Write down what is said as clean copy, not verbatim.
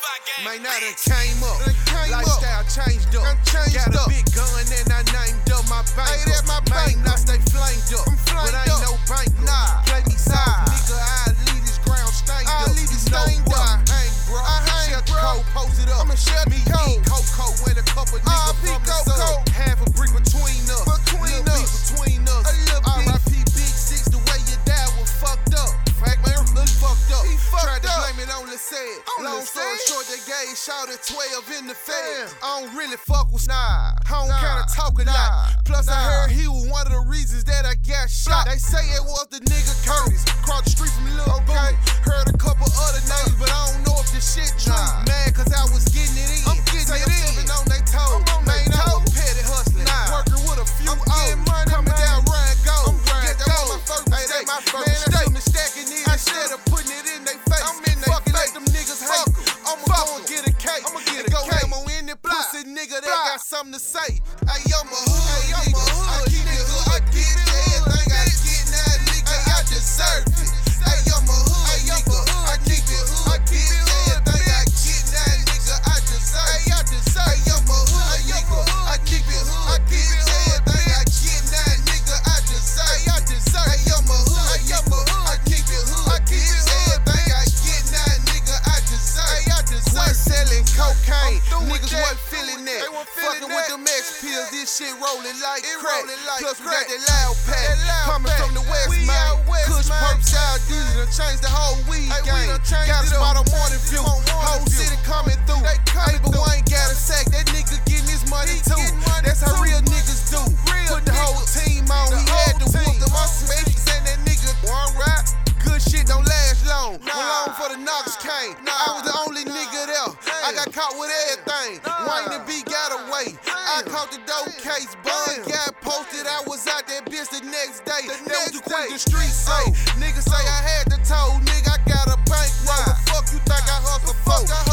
Man, now done came up. Lifestyle changed up. Got a big gun and I named up my bank. Man, I stay flamed up. But I ain't no banker. Play me soft, nigga. I leave this ground stained up. You know where I hang, bro. Shut the code, post it up. Me eat Coco when a couple niggas from the sub. Half a brick between us. Little beef between us. R.I.P. Big Six, the way you died was fucked up. Fact, man, look fucked up. Tried to blame it on the set. Long story short, they gave shot at 12 in the feds. I don't really fuck with I don't kinda talk a lot. Plus, I heard he was one of the reasons that I got shot. They say it was the nigga Curtis. Crossed the street from Lil Bone. Heard a couple other names, but I don't know if this shit true. Mad cause I was getting it in. I'm stepping on they toes. Man, I was petty hustling. Working with a few O's. Coming down Ryan Gold. Get that was my first mistake. Man, I stacking in instead of putting it in they face. I'm in they face. Let them niggas hate. I'ma go and get a cake. And go ham on any pussy nigga that got something to say. Hey, I'm a hood nigga. I keep it hood. I get everything I get now, nigga. I deserve it. Hey, I'm a hood nigga. I keep it hood. I get everything I get now, nigga. I deserve it. Hey, I'm a hood nigga. I keep it hood. I get everything I get now, nigga. I deserve it. Hey, I'm a hood nigga. I keep it hood. I get everything I get now, nigga. I deserve it. Quit selling cocaine. Niggas wasn't feeling that. Fucking with them X pills, this shit rolling like crack. Plus we got that loud pack coming from the west, man. Kush, perp, sour diesel, done changed the whole weed game. Got a spot on Morning View, whole city coming through. Hey, but Wayne got a sack, that nigga getting his money too. That's how real niggas do. Put the whole team on, he had to whoop them. I'm Smiths and that nigga one rap. Good shit don't last long. Long for the knocks came. I was the only nigga there. I got caught with everything. Wayne and B got away. I caught the dope case. Bun got posted. I was out that bitch the next day. That was what the streets say. Niggas say I had the toe. Nigga, I got a bankroll. The fuck you think I hustle for?